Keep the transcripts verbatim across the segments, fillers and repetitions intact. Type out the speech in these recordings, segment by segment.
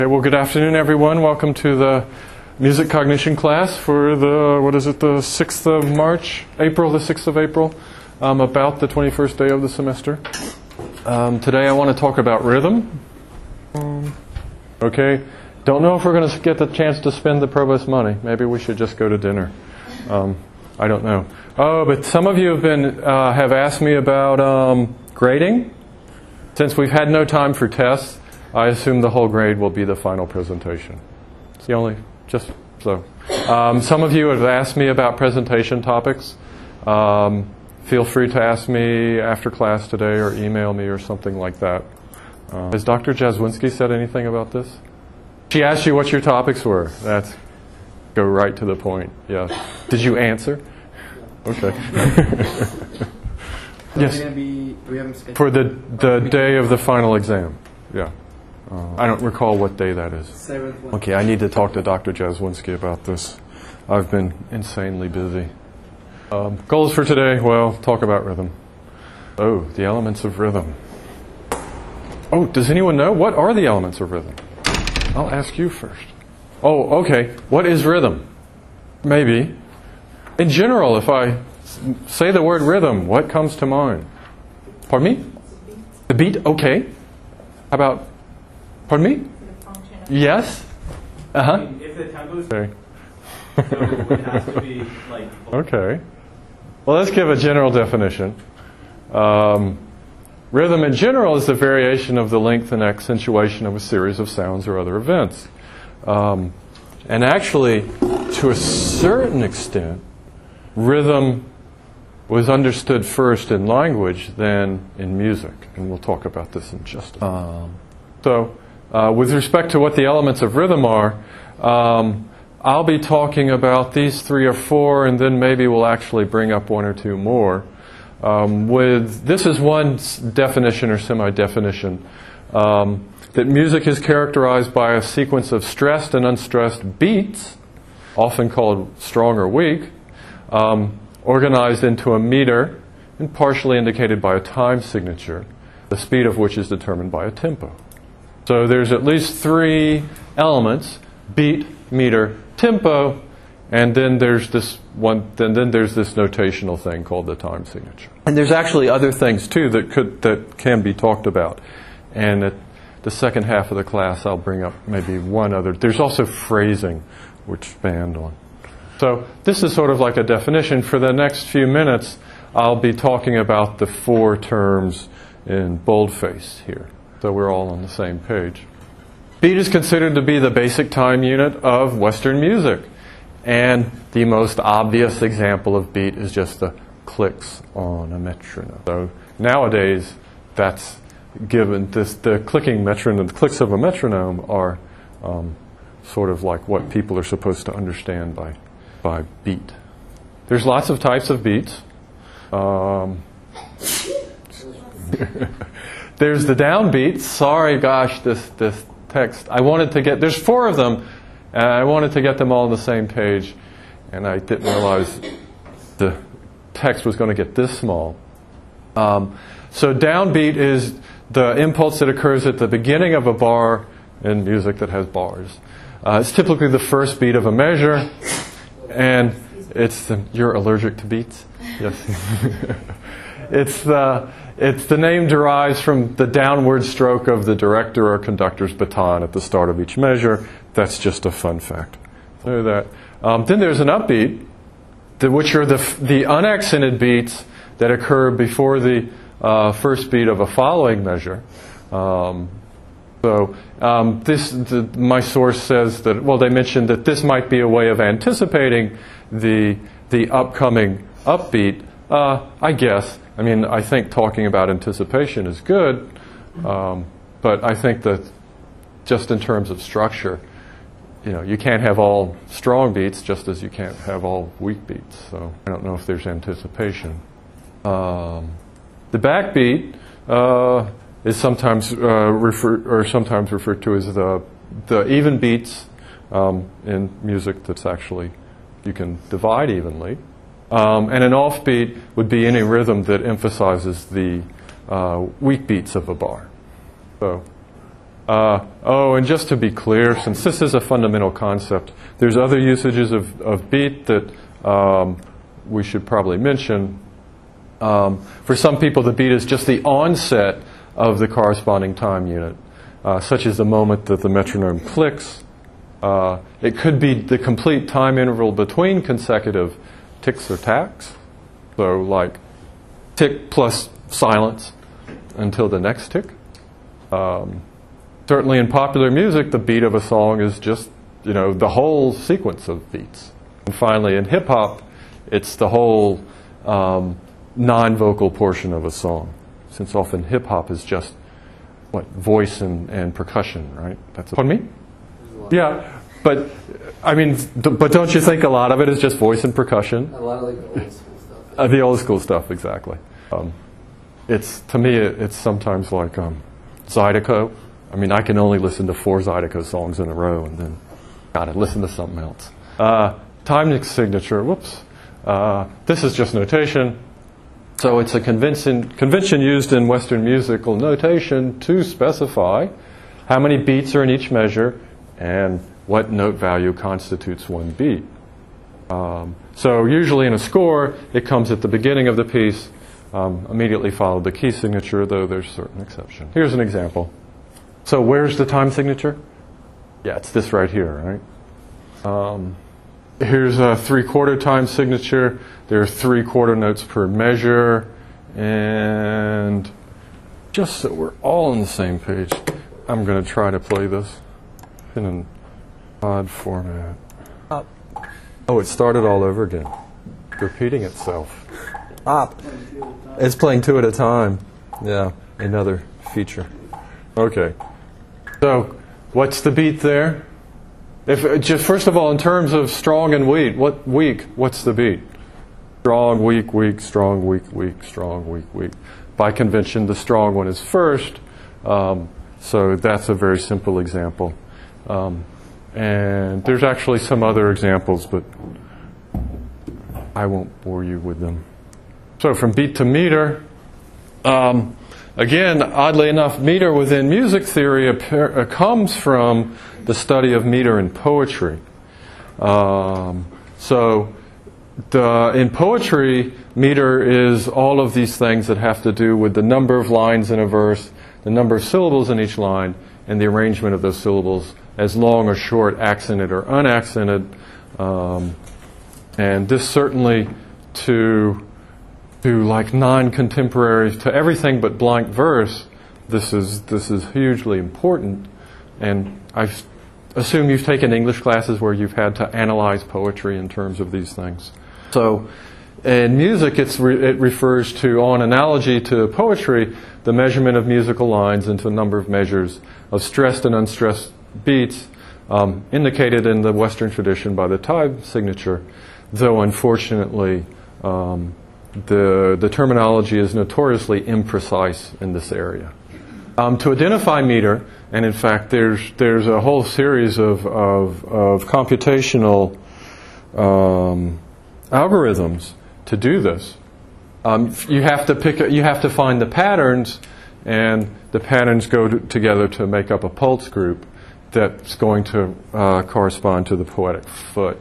Okay, well, good afternoon, everyone. Welcome to the music cognition class for the, what is it, the sixth of March, April, the sixth of April, um, about the twenty-first day of the semester. Um, today I want to talk about rhythm. Um, okay, don't know if we're going to get the chance to spend the provost money. Maybe we should just go to dinner. Um, I don't know. Oh, but some of you have been uh, have asked me about um, grading. Since we've had no time for tests, I assume the whole grade will be the final presentation. It's the only, just so. Um, some of you have asked me about presentation topics. Um, feel free to ask me after class today or email me or something like that. Uh, has Doctor Jaswinski said anything about this? She asked you what your topics were. That's, go right to the point. Yeah. Did you answer? Okay. Yes. Be, we For the, the day of the final exam. Yeah. Uh, I don't recall what day that is. Seventh one. Okay, I need to talk to Doctor Jaswinski about this. I've been insanely busy. Um, goals for today, well, talk about rhythm. Oh, the elements of rhythm. Oh, does anyone know? What are the elements of rhythm? I'll ask you first. Oh, okay. What is rhythm? Maybe. In general, if I say the word rhythm, what comes to mind? Pardon me? The beat? Okay. How about... Pardon me? Yes? Uh-huh. I mean, if the tempo is okay. so it has to be like... Okay. Well, let's give a general definition. Um, rhythm in general is the variation of the length and accentuation of a series of sounds or other events. Um, and actually, to a certain extent, rhythm was understood first in language, then in music. And we'll talk about this in just a moment. Um, so, uh, with respect to what the elements of rhythm are, um, I'll be talking about these three or four, and then maybe we'll actually bring up one or two more. Um, with this is one definition or semi-definition, um, that music is characterized by a sequence of stressed and unstressed beats, often called strong or weak, um, organized into a meter and partially indicated by a time signature, the speed of which is determined by a tempo. So there's at least three elements: beat, meter, tempo, and then there's this one. Then then there's this notational thing called the time signature. And there's actually other things too that could that can be talked about. And at the second half of the class, I'll bring up maybe one other. There's also phrasing, which expand on. So this is sort of like a definition. For the next few minutes, I'll be talking about the four terms in boldface here. So we're all on the same page. Beat is considered to be the basic time unit of Western music. And the most obvious example of beat is just the clicks on a metronome. So nowadays, that's given, this, the clicking metronome, the clicks of a metronome are um, sort of like what people are supposed to understand by by beat. There's lots of types of beats. Um, there's the downbeats. Sorry, gosh, this this text. I wanted to get. There's four of them, and I wanted to get them all on the same page, and I didn't realize the text was going to get this small. Um, so downbeat is the impulse that occurs at the beginning of a bar in music that has bars. Uh, it's typically the first beat of a measure. And it's the, you're allergic to beats? Yes. it's the it's the name derives from the downward stroke of the director or conductor's baton at the start of each measure. That's just a fun fact. Know that. Um, then there's an upbeat, the, which are the the unaccented beats that occur before the uh, first beat of a following measure. Um, So um, this, the, my source says that, well, they mentioned that this might be a way of anticipating the the upcoming upbeat. Uh, I guess. I mean, I think talking about anticipation is good, um, but I think that just in terms of structure, you know, you can't have all strong beats just as you can't have all weak beats. So I don't know if there's anticipation. Um, the backbeat. Uh, is sometimes uh, refer or sometimes referred to as the the even beats um, in music that's actually you can divide evenly, um, and an offbeat would be any rhythm that emphasizes the uh, weak beats of a bar. So Uh, oh, and just to be clear, since this is a fundamental concept, there's other usages of, of beat that um, we should probably mention. Um, for some people, the beat is just the onset of the corresponding time unit, uh, such as the moment that the metronome clicks. Uh, it could be the complete time interval between consecutive ticks or tacks. So like tick plus silence until the next tick. Um, certainly in popular music, the beat of a song is just, you know, the whole sequence of beats. And finally, in hip-hop, it's the whole um, non-vocal portion of a song, since often hip-hop is just, what, voice and, and percussion, right? That's a, pardon me? Yeah, but, I mean, d- but don't you think a lot of it is just voice and percussion? A lot of like the old school stuff. Uh, the old school stuff, exactly. Um, it's, to me, it, it's sometimes like um, Zydeco. I mean, I can only listen to four Zydeco songs in a row and then gotta listen to something else. Uh, time signature, whoops. Uh, this is just notation. So it's a convention, convention used in Western musical notation to specify how many beats are in each measure and what note value constitutes one beat. Um, so usually in a score, it comes at the beginning of the piece, um, immediately followed the key signature, though there's certain exceptions. Here's an example. So where's the time signature? Yeah, it's this right here, right? Um, here's a three-quarter time signature. There are three quarter notes per measure. And just so we're all on the same page, I'm going to try to play this in an odd format. Up. Oh, it started all over again. Repeating itself. Up. It's playing two at a time. Yeah, another feature. Okay. So, what's the beat there? If just first of all, in terms of strong and weak, what weak? What's the beat? Strong, weak, weak, strong, weak, weak, strong, weak, weak. By convention, the strong one is first. Um, so that's a very simple example. Um, and there's actually some other examples, but I won't bore you with them. So from beat to meter. Um, Again, oddly enough, meter within music theory appear, uh, comes from the study of meter in poetry. Um, so, the, in poetry, meter is all of these things that have to do with the number of lines in a verse, the number of syllables in each line, and the arrangement of those syllables as long or short, accented or unaccented. Um, and this certainly to... to like non-contemporaries, to everything but blank verse, this is this is hugely important. And I assume you've taken English classes where you've had to analyze poetry in terms of these things. So in music, it's re- it refers to, on analogy to poetry, the measurement of musical lines into a number of measures of stressed and unstressed beats, um, indicated in the Western tradition by the time signature, though unfortunately um, The, the terminology is notoriously imprecise in this area. Um, to identify meter, and in fact there's there's a whole series of, of, of computational um, algorithms to do this. Um, you have to pick, you have to find the patterns, and the patterns go to, together to make up a pulse group that's going to uh, correspond to the poetic foot.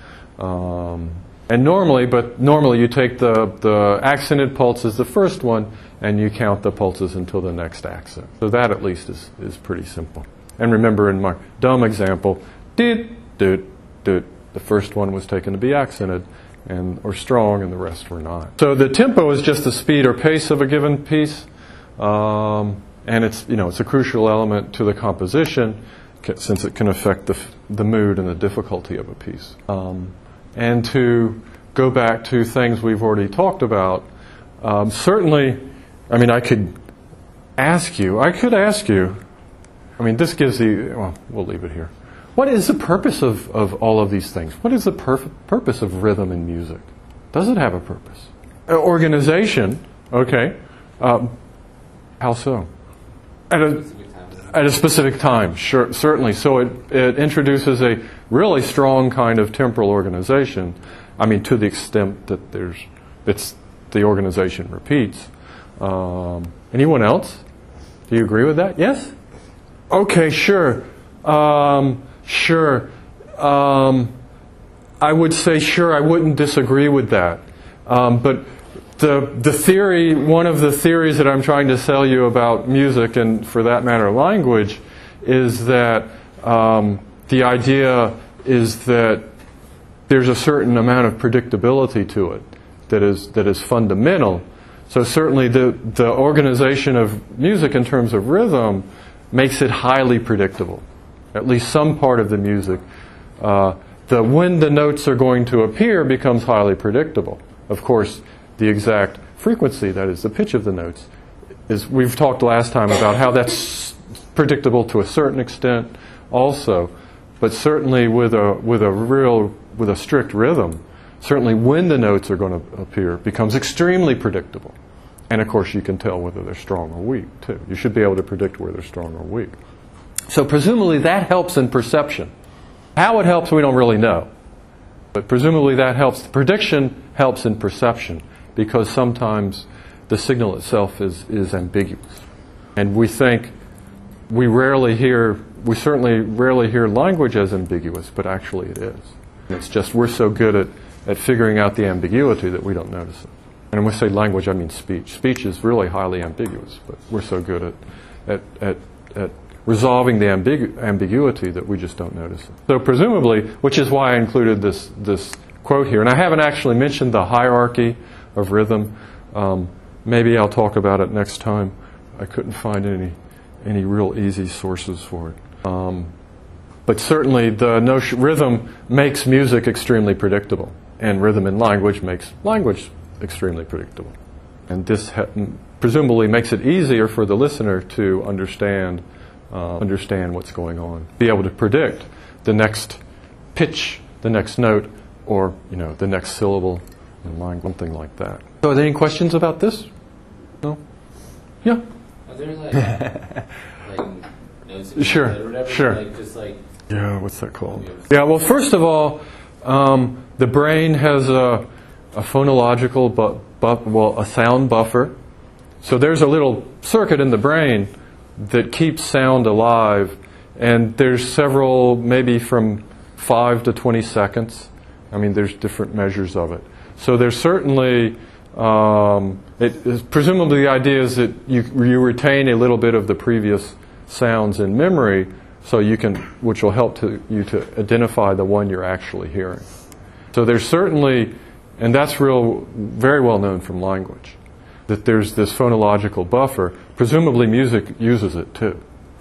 Um, And normally, but normally you take the, the accented pulse as the first one, and you count the pulses until the next accent. So that at least is, is pretty simple. And remember in my dumb example, did, did, did, the first one was taken to be accented and or strong, and the rest were not. So the tempo is just the speed or pace of a given piece, um, and it's you know it's a crucial element to the composition, since it can affect the the mood and the difficulty of a piece. Um, And to go back to things we've already talked about, um, certainly, I mean, I could ask you, I could ask you, I mean, this gives the, well, we'll leave it here. What is the purpose of, of all of these things? What is the perf- purpose of rhythm in music? Does it have a purpose? Uh, organization, okay. Um, how so? At a, At a specific time, sure, certainly. So it, it introduces a really strong kind of temporal organization. I mean, to the extent that there's, it's the organization repeats. Um, anyone else? Do you agree with that? Yes? Okay, sure. Um, sure. Um, I would say sure, I wouldn't disagree with that. Um, but the, the theory, one of the theories that I'm trying to sell you about music, and for that matter language, is that um, the idea is that there's a certain amount of predictability to it that is, that is fundamental. So certainly the, the organization of music in terms of rhythm makes it highly predictable, at least some part of the music. Uh, the, when the notes are going to appear becomes highly predictable. Of course, the exact frequency, that is the pitch of the notes, is, we've talked last time about how that's predictable to a certain extent also, but certainly with a, with a real, with a strict rhythm, certainly when the notes are going to appear becomes extremely predictable. And of course you can tell whether they're strong or weak too. You should be able to predict whether they're strong or weak. So presumably that helps in perception. How it helps we don't really know. But presumably that helps. The prediction helps in perception because sometimes the signal itself is, is ambiguous. And we think, we rarely hear, we certainly rarely hear language as ambiguous, but actually it is. It's just we're so good at, at figuring out the ambiguity that we don't notice it. And when we say language, I mean speech. Speech is really highly ambiguous, but we're so good at, at, at, at resolving the ambigu- ambiguity that we just don't notice it. So presumably, which is why I included this, this quote here, and I haven't actually mentioned the hierarchy of rhythm. Um, maybe I'll talk about it next time. I couldn't find any, any real easy sources for it. Um, but certainly the notion, rhythm makes music extremely predictable, and rhythm in language makes language extremely predictable. And this ha- presumably makes it easier for the listener to understand uh, understand what's going on, be able to predict the next pitch, the next note, or you know the next syllable in line, something like that. So, are there any questions about this? No? Yeah. Are there like, like notes in Sure, or whatever? sure. Like just like Yeah, what's that called? Yeah, well, first of all, um, the brain has a, a phonological, bu- bu- well, a sound buffer. So there's a little circuit in the brain that keeps sound alive, and there's several, maybe from five to twenty seconds. I mean, there's different measures of it. So there's certainly, um, it is, presumably the idea is that you, you retain a little bit of the previous sounds in memory, so you can, which will help to, you to identify the one you're actually hearing. So there's certainly, and that's real, very well known from language, that there's this phonological buffer. Presumably music uses it too.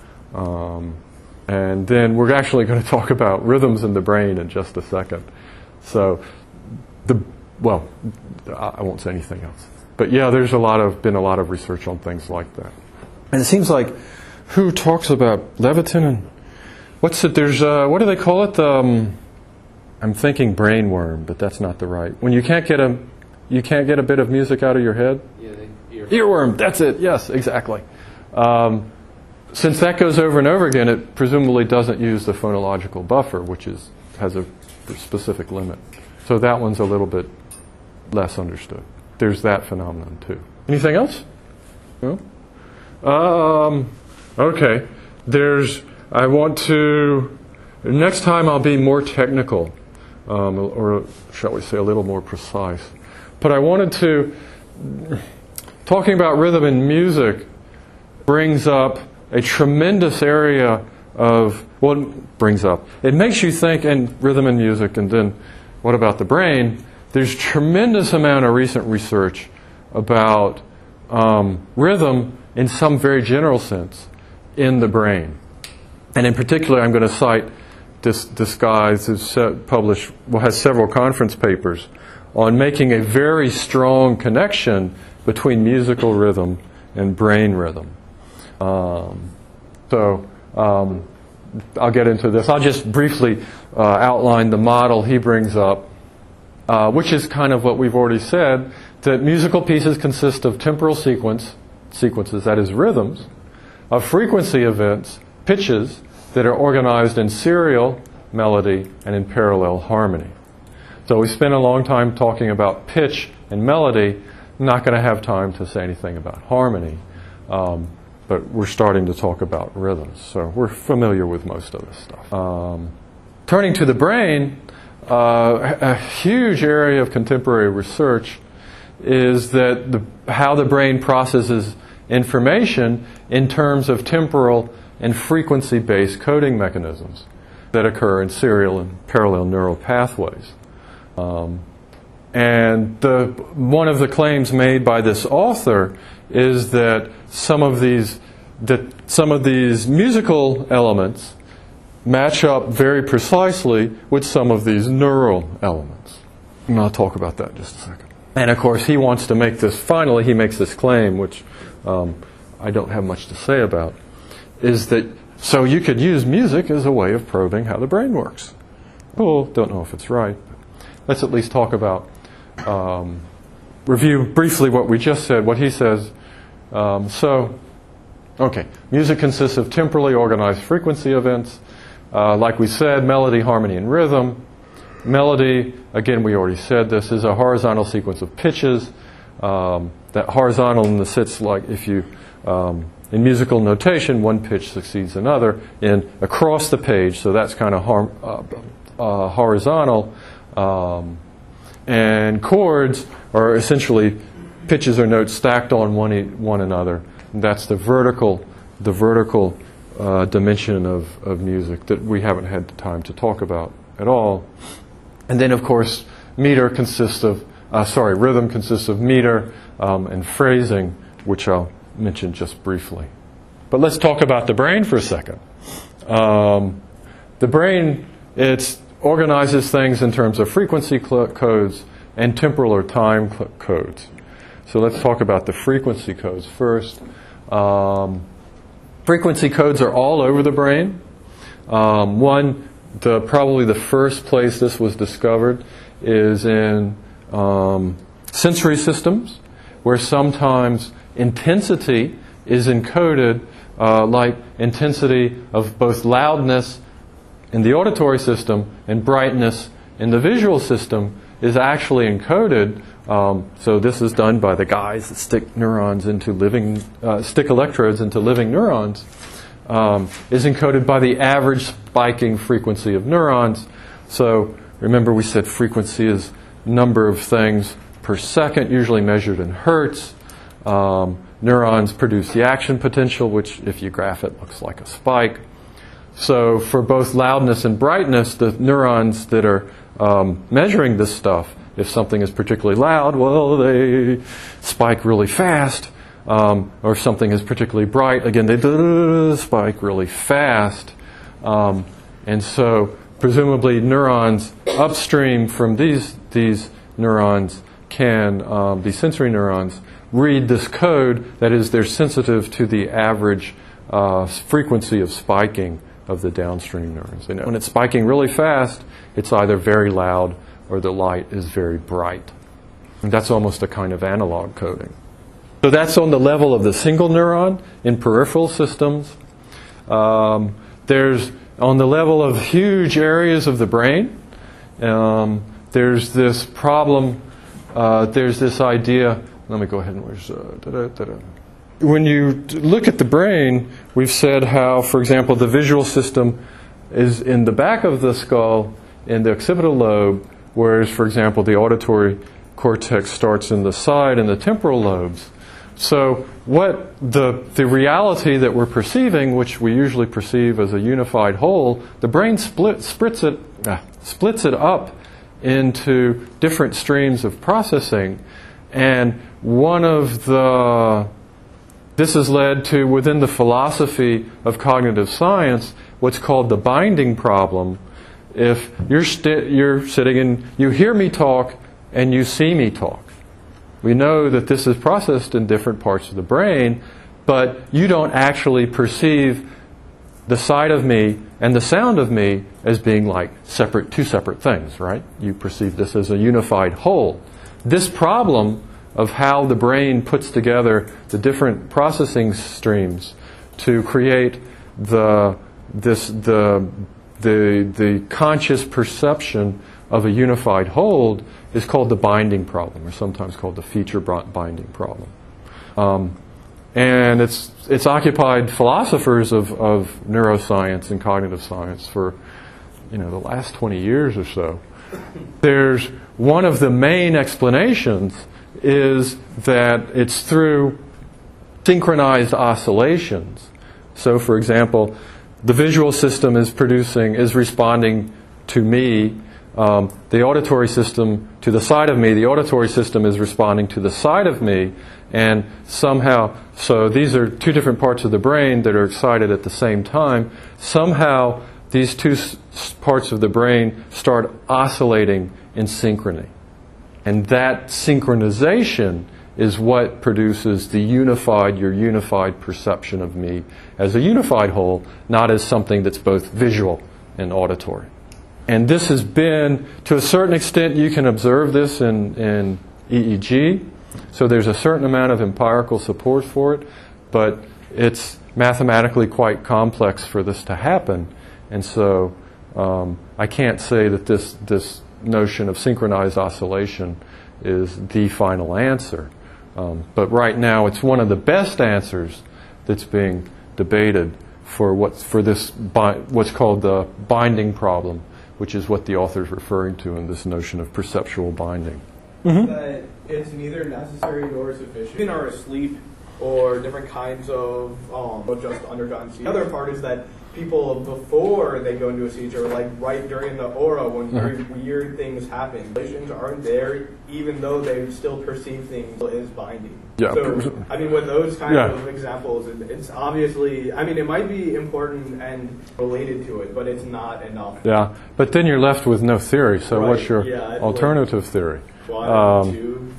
Um, and then we're actually going to talk about rhythms in the brain in just a second. So, the well, I won't say anything else. But yeah, there's a lot of been a lot of research on things like that. And it seems like who talks about Levitin and what's it? There's uh, what do they call it? Um, I'm thinking brainworm, but that's not the right. When you can't get a you can't get a bit of music out of your head. yeah, they, ear- Earworm. That's it. Yes, exactly. Um, since that goes over and over again, it presumably doesn't use the phonological buffer, which is has a specific limit. So that one's a little bit less understood. There's that phenomenon too. Anything else? No? Um, okay. There's, I want to, next time I'll be more technical, um, or shall we say a little more precise. But I wanted to, talking about rhythm in music brings up a tremendous area of, well, it brings up, it makes you think, and rhythm in music, and then what about the brain? There's tremendous amount of recent research about um, rhythm in some very general sense in the brain. And in particular, I'm going to cite this, this guy who's published, well, has several conference papers on making a very strong connection between musical rhythm and brain rhythm. Um, so um, I'll get into this. I'll just briefly uh, outline the model he brings up, uh, which is kind of what we've already said, that musical pieces consist of temporal sequence, sequences, that is rhythms, of frequency events, pitches, that are organized in serial melody and in parallel harmony. So we spent a long time talking about pitch and melody. I'm not going to have time to say anything about harmony. Um, but we're starting to talk about rhythms, so we're familiar with most of this stuff. Um, turning to the brain, uh, a huge area of contemporary research is that the, how the brain processes information in terms of temporal and frequency-based coding mechanisms that occur in serial and parallel neural pathways. Um, and the, one of the claims made by this author is that some of these that some of these musical elements match up very precisely with some of these neural elements. And I'll talk about that in just a second. And of course, he wants to make this, finally he makes this claim, which um, I don't have much to say about, is that so you could use music as a way of probing how the brain works. Well, don't know if it's right, but let's at least talk about, um, review briefly what we just said, what he says. Um, so, okay, music consists of temporally organized frequency events. Uh, like we said, melody, harmony, and rhythm. Melody, again, we already said this, is a horizontal sequence of pitches. Um, that horizontalness sits like if you, um, in musical notation, one pitch succeeds another in across the page, so that's kind of har- uh, uh, horizontal. Um, and chords are essentially pitches or notes stacked on one e- one another. And that's the vertical, the vertical uh, dimension of, of music that we haven't had the time to talk about at all. And then, of course, meter consists of, uh, sorry, rhythm consists of meter um, and phrasing, which I'll mention just briefly. But let's talk about the brain for a second. Um, the brain, it organizes things in terms of frequency cl- codes and temporal or time cl- codes. So let's talk about the frequency codes first. Um, frequency codes are all over the brain. Um, one, the probably the first place this was discovered is in um, sensory systems, where sometimes intensity is encoded, uh, like intensity of both loudness in the auditory system and brightness in the visual system is actually encoded. Um, so this is done by the guys that stick neurons into living, uh, stick electrodes into living neurons. Um, is encoded by the average spiking frequency of neurons. So remember we said frequency is number of things per second, usually measured in hertz. Um, neurons produce the action potential, which if you graph it looks like a spike. So for both loudness and brightness, the neurons that are um, measuring this stuff, if something is particularly loud, well, they spike really fast. Um, or if something is particularly bright, again, they spike really fast. Um, and so presumably neurons upstream from these, these neurons can, um, these sensory neurons, read this code. That is, they're sensitive to the average uh, frequency of spiking of the downstream neurons. And when it's spiking really fast, it's either very loud or the light is very bright. And that's almost a kind of analog coding. So that's on the level of the single neuron in peripheral systems. Um, there's on the level of huge areas of the brain. Um, there's this problem. Uh, there's this idea. Let me go ahead and where's uh, da-da, da-da. When you look at the brain, we've said how, for example, the visual system is in the back of the skull in the occipital lobe, whereas, for example, the auditory cortex starts in the side in the temporal lobes. So what the the reality that we're perceiving, which we usually perceive as a unified whole, the brain split, splits it uh, splits it up into different streams of processing, and one of the this has led to, within the philosophy of cognitive science, what's called the binding problem. If you're sti- you're sitting and you hear me talk and you see me talk. We know that this is processed in different parts of the brain, but you don't actually perceive the sight of me and the sound of me as being like separate, two separate things, right? You perceive this as a unified whole. This problem of how the brain puts together the different processing streams to create the this the the the conscious perception of a unified whole is called the binding problem, or sometimes called the feature binding problem. Um, And it's, it's occupied philosophers of, of neuroscience and cognitive science for, you know, the last twenty years or so. There's one of the main explanations is that it's through synchronized oscillations. So, for example, the visual system is producing, is responding to me. Um, the auditory system to the side of me, the auditory system is responding to the side of me, and somehow, so these are two different parts of the brain that are excited at the same time. Somehow, these two s- parts of the brain start oscillating in synchrony. And that synchronization is what produces the unified, your unified perception of me as a unified whole, not as something that's both visual and auditory. And this has been, to a certain extent, you can observe this in, in E E G. So there's a certain amount of empirical support for it, but it's mathematically quite complex for this to happen. And so um, I can't say that this, this notion of synchronized oscillation is the final answer. Um, but right now, it's one of the best answers that's being debated for what's, for this bi- what's called the binding problem, which is what the author is referring to in this notion of perceptual binding. Mm-hmm. That it's neither necessary nor sufficient. People are asleep or different kinds of um, just undergone seizure. The other part is that people, before they go into a seizure, like right during the aura, when very mm-hmm. weird things happen, relations aren't there, even though they still perceive things as binding. Yeah. So, I mean, with those kind yeah. of examples, it, it's obviously, I mean, it might be important and related to it, but it's not enough. Yeah, but then you're left with no theory, so right. what's your yeah, alternative like, theory? One, two,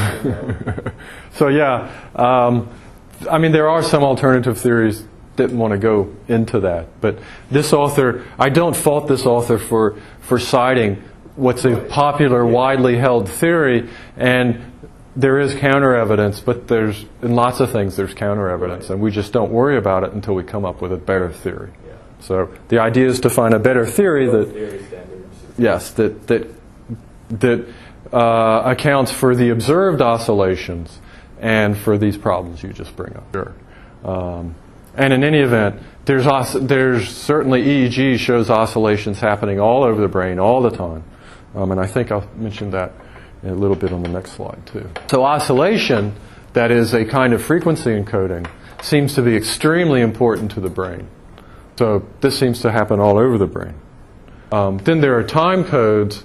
so yeah, um, I mean, there are some alternative theories. Didn't want to go into that, but this author, I don't fault this author for for citing what's a popular, widely held theory, and there is counter evidence, but there's in lots of things there's counter evidence, and we just don't worry about it until we come up with a better theory. Yeah. So the idea is to find a better theory that theory standards. yes, that that that uh, accounts for the observed oscillations and for these problems you just bring up. Sure. Um, And in any event, there's os- there's certainly E E G shows oscillations happening all over the brain all the time. Um, and I think I'll mention that in a little bit on the next slide too. So oscillation, that is a kind of frequency encoding, seems to be extremely important to the brain. So this seems to happen all over the brain. Um, then there are time codes.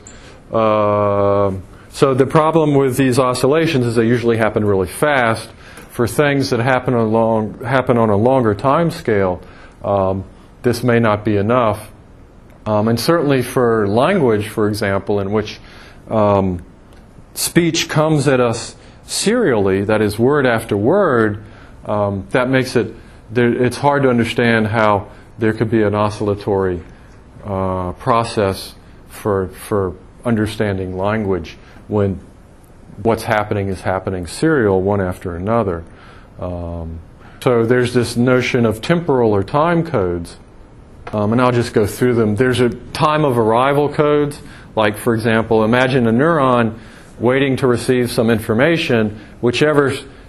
Uh, so the problem with these oscillations is they usually happen really fast. For things that happen on, long, happen on a longer time scale, um, this may not be enough. Um, and certainly for language, for example, in which um, speech comes at us serially, that is word after word, um, that makes it, there, it's hard to understand how there could be an oscillatory uh, process for, for understanding language when what's happening is happening serial, one after another. Um, so there's this notion of temporal or time codes, um, and I'll just go through them. There's a time of arrival codes, like, for example, imagine a neuron waiting to receive some information, whichever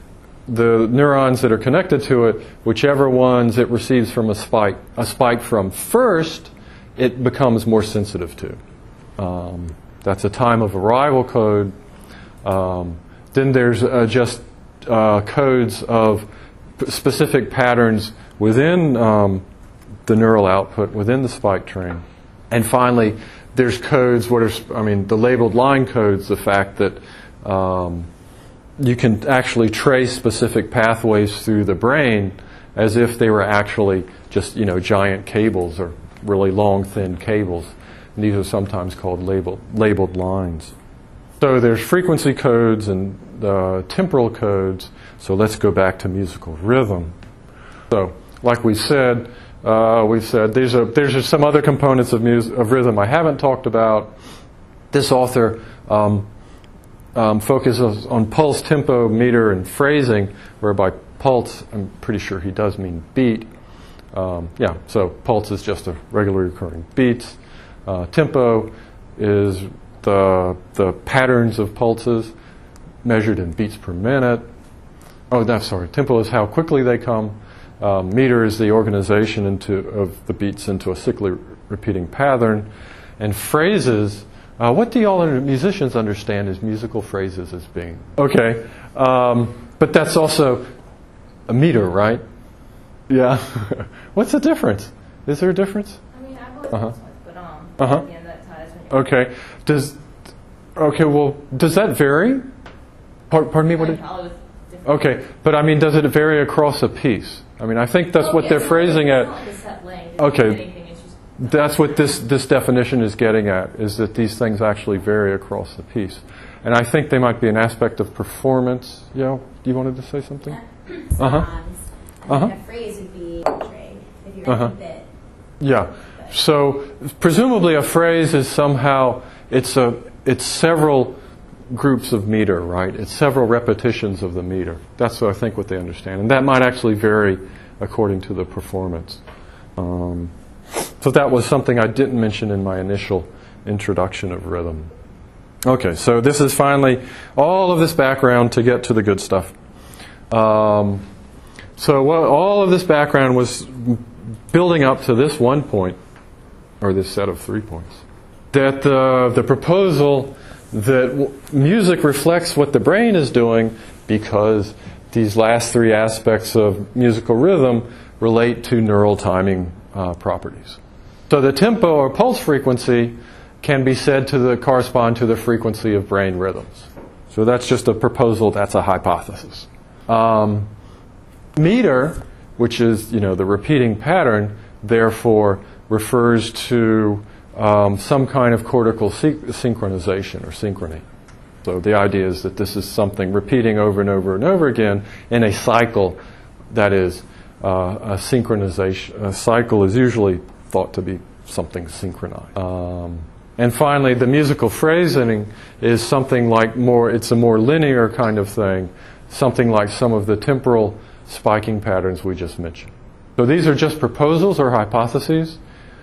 the neurons that are connected to it, whichever ones it receives from a spike, a spike from first, it becomes more sensitive to. Um, that's a time of arrival code. Um, then there's uh, just uh, codes of p- specific patterns within um, the neural output, within the spike train. And finally, there's codes, what are, I mean, the labeled line codes, the fact that um, you can actually trace specific pathways through the brain as if they were actually just, you know, giant cables or really long, thin cables. And these are sometimes called labeled, labeled lines. So there's frequency codes and uh, temporal codes. So let's go back to musical rhythm. So, like we said, uh, we've said there's a there's just some other components of mus- of rhythm I haven't talked about. This author um, um, focuses on pulse, tempo, meter, and phrasing. Whereby pulse, I'm pretty sure he does mean beat. Um, yeah. So pulse is just a regularly recurring beats. Uh, tempo is the the patterns of pulses measured in beats per minute. Oh, no, sorry. Tempo is how quickly they come. Um, meter is the organization into of the beats into a cyclically repeating pattern. And phrases, uh, what do y'all under- musicians understand as musical phrases as being? Okay, um, but that's also a meter, right? Yeah. What's the difference? Is there a difference? I mean, I've always Uh-huh. uh but um, Uh-huh. at the end of that ties when you're Okay. Does okay? Well, does that vary? Par- Pardon me. What? playing Did, probably with different. okay, but I mean, does it vary across a piece? I mean, I think that's Oh, what yeah, they're it's phrasing not, at. It's not like a set length. It's Okay. not anything, it's just, That's what this, this definition is getting at, is that these things actually vary across the piece. And I think they might be an aspect of performance. Yeah, you wanted to say something? Uh-huh. Songs. I Uh-huh. mean, a phrase would be trade if you Uh-huh. repeat it. Yeah. So presumably a phrase is somehow, it's, a, it's several groups of meter, right? It's several repetitions of the meter. That's what I think what they understand. And that might actually vary according to the performance. Um, So that was something I didn't mention in my initial introduction of rhythm. Okay, so this is finally all of this background to get to the good stuff. Um, so what, all of this background was building up to this one point, or this set of three points, that the, the proposal that w- music reflects what the brain is doing because these last three aspects of musical rhythm relate to neural timing uh, properties. So the tempo or pulse frequency can be said to the, correspond to the frequency of brain rhythms. So that's just a proposal, that's a hypothesis. Um, meter, which is, you know, the repeating pattern, therefore refers to um, some kind of cortical sy- synchronization or synchrony. So the idea is that this is something repeating over and over and over again in a cycle that is uh, a synchronization. A cycle is usually thought to be something synchronized. Um, and finally, the musical phrasing is something like more, it's a more linear kind of thing, something like some of the temporal spiking patterns we just mentioned. So these are just proposals or hypotheses.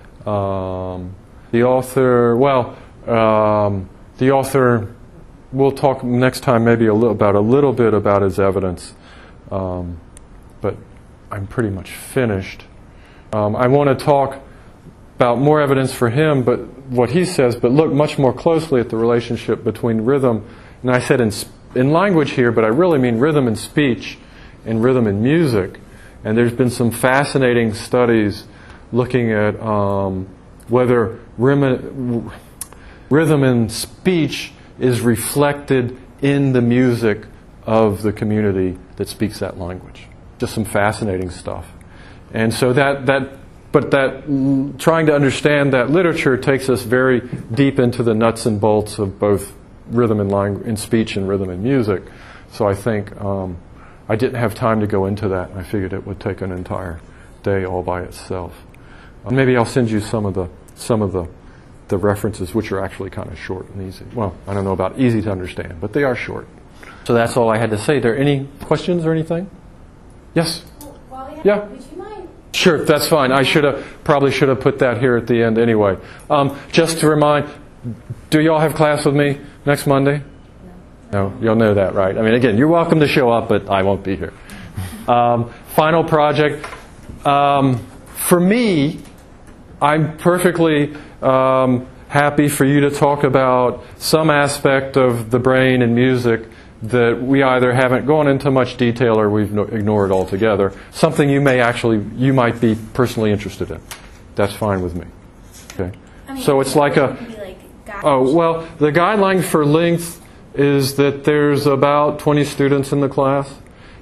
Um, the author, well, um, the author, we'll talk next time maybe a little about a little bit about his evidence, um, but I'm pretty much finished. Um, I want to talk about more evidence for him, but what he says, but look much more closely at the relationship between rhythm, and I said in, in language here, but I really mean rhythm and speech and rhythm and music. And there's been some fascinating studies looking at um, whether rhythm, rhythm and speech is reflected in the music of the community that speaks that language. Just some fascinating stuff. And so that, that but that l- trying to understand that literature takes us very deep into the nuts and bolts of both rhythm and language, in speech and rhythm and music. So I think um, I didn't have time to go into that. I figured it would take an entire day all by itself. Uh, maybe I'll send you some of the some of the the references, which are actually kind of short and easy. Well, I don't know about easy to understand, but they are short. So that's all I had to say. Are there any questions or anything? Yes. Well, while we have, Yeah. would you mind? Sure, that's fine. I should have probably should have put that here at the end anyway. Um, just to remind, do y'all have class with me next Monday? No, you'll know that, right? I mean, again, you're welcome to show up, but I won't be here. Um, final project. Um, for me, I'm perfectly um, happy for you to talk about some aspect of the brain and music that we either haven't gone into much detail or we've no- ignored altogether. Something you may actually, you might be personally interested in. That's fine with me. Okay. I mean, So it's like a, it could be like, gosh. oh, well, the guideline for length is that there's about twenty students in the class,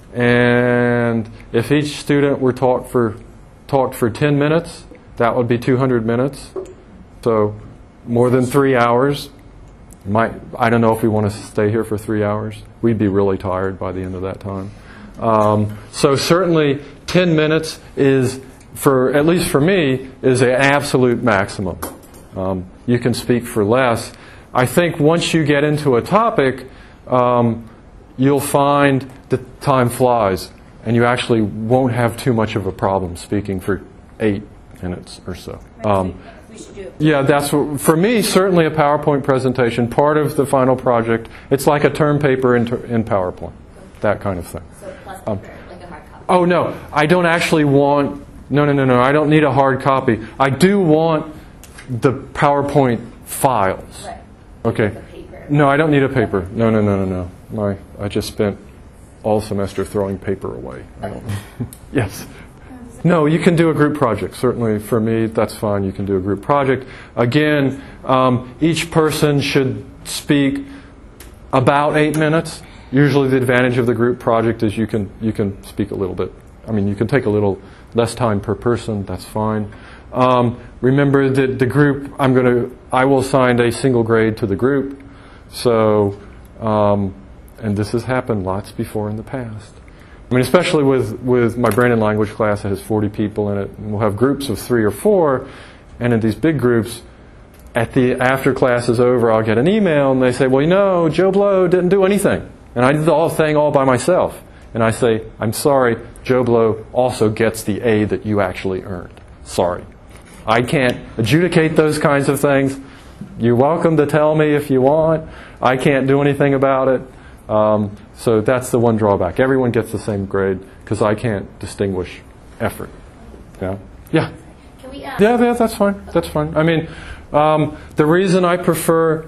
and if each student were taught for talked for ten minutes, that would be two hundred minutes. So more than three hours. Might I don't know if we want to stay here for three hours. We'd be really tired by the end of that time. Um, so certainly ten minutes is, for at least for me, is an absolute maximum. Um, you can speak for less. I think once you get into a topic, um, you'll find that time flies, and you actually won't have too much of a problem speaking for eight minutes or so. Um, We should do it. yeah, that's what, for me, certainly a PowerPoint presentation, part of the final project. It's like a term paper in, ter- in PowerPoint, that kind of thing. So plus Um, Like a hard copy. Oh, no, I don't actually want, no, no, no, no, I don't need a hard copy. I do want the PowerPoint files. Right. Okay. The paper. No, I don't need a paper. No, no, no, no, no. My, I just spent all semester throwing paper away. I don't, yes. No, you can do a group project. Certainly for me, that's fine. You can do a group project. Again, um, each person should speak about eight minutes. Usually the advantage of the group project is you can you can speak a little bit. I mean, you can take a little less time per person. That's fine. Um, remember that the group, I'm going to, I will assign a single grade to the group. So, um, and this has happened lots before in the past. I mean, especially with, with my Brandon language class that has forty people in it, and we'll have groups of three or four, and in these big groups, at the after class is over, I'll get an email, and they say, well, you know, Joe Blow didn't do anything, and I did the whole thing all by myself. And I say, I'm sorry, Joe Blow also gets the A that you actually earned. Sorry. I can't adjudicate those kinds of things. You're welcome to tell me if you want. I can't do anything about it. Um, so that's the one drawback. Everyone gets the same grade because I can't distinguish effort. Yeah. Yeah. Can we? Um, Yeah. Yeah. That's fine. That's fine. I mean, um, the reason I prefer,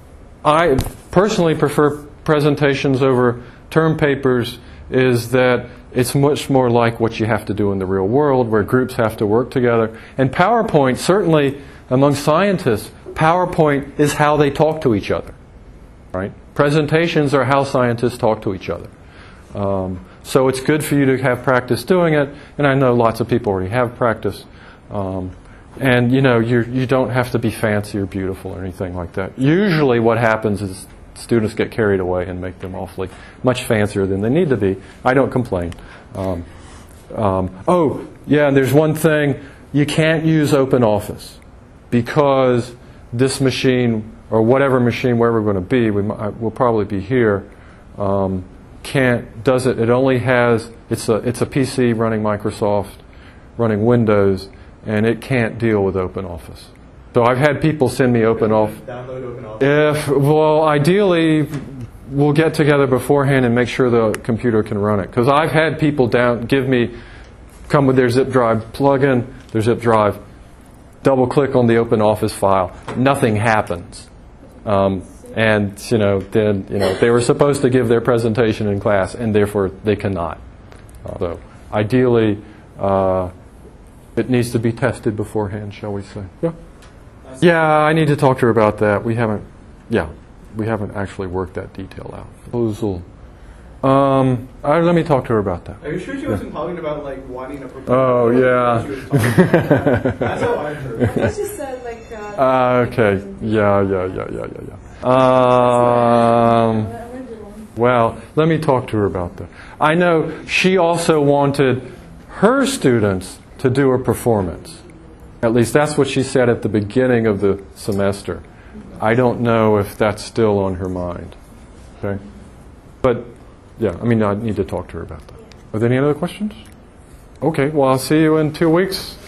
I personally prefer presentations over term papers is that it's much more like what you have to do in the real world, where groups have to work together. And PowerPoint, certainly among scientists, PowerPoint is how they talk to each other. Right? Presentations are how scientists talk to each other. Um, so it's good for you to have practice doing it, and I know lots of people already have practice. Um, and you know, you you don't have to be fancy or beautiful or anything like that. Usually what happens is students get carried away and make them awfully much fancier than they need to be. I don't complain. Um, um, oh, yeah, and there's one thing. You can't use OpenOffice because this machine, or whatever machine, where we're going to be, we might, we'll probably be here, um, can't, does it, it only has, it's a, it's a P C running Microsoft, running Windows, and it can't deal with OpenOffice. So I've had people send me OpenOffice. Download OpenOffice. If, well, ideally, we'll get together beforehand and make sure the computer can run it. Because I've had people down give me, come with their zip drive, plug in their zip drive, double click on the OpenOffice file. Nothing happens. Um, and, you know, then, you know, they were supposed to give their presentation in class, and therefore they cannot. Uh, so, ideally, uh, it needs to be tested beforehand, shall we say. Yeah. Yeah, I need to talk to her about that. We haven't, yeah, we haven't actually worked that detail out. Proposal. Um, uh, let me talk to her about that. Are you sure she wasn't talking about like wanting a proposal? Oh, yeah. She was talking about that. That's how I heard. That's just said like. Uh, Uh, okay. Yeah, yeah, yeah, yeah, yeah, yeah. Um, well, let me talk to her about that. I know she also wanted her students to do a performance. At least that's what she said at the beginning of the semester. I don't know if that's still on her mind. Okay? But, yeah, I mean, I need to talk to her about that. Are there any other questions? Okay, well, I'll see you in two weeks.